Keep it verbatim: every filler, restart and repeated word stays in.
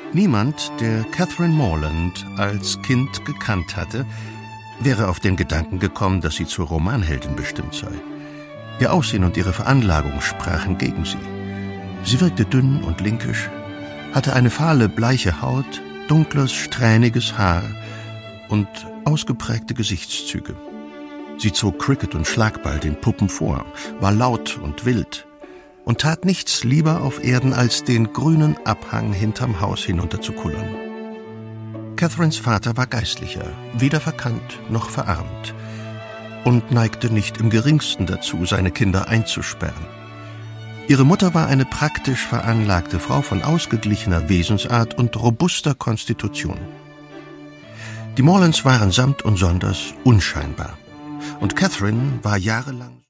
Niemand, der Catherine Morland als Kind gekannt hatte, wäre auf den Gedanken gekommen, dass sie zur Romanheldin bestimmt sei. Ihr Aussehen und ihre Veranlagung sprachen gegen sie. Sie wirkte dünn und linkisch, hatte eine fahle, bleiche Haut, dunkles, strähniges Haar und ausgeprägte Gesichtszüge. Sie zog Cricket und Schlagball den Puppen vor, war laut und wild und tat nichts lieber auf Erden, als den grünen Abhang hinterm Haus hinunterzukullern. Catherines Vater war Geistlicher, weder verkannt noch verarmt, und neigte nicht im geringsten dazu, seine Kinder einzusperren. Ihre Mutter war eine praktisch veranlagte Frau von ausgeglichener Wesensart und robuster Konstitution. Die Morlands waren samt und sonders unscheinbar, und Catherine war jahrelang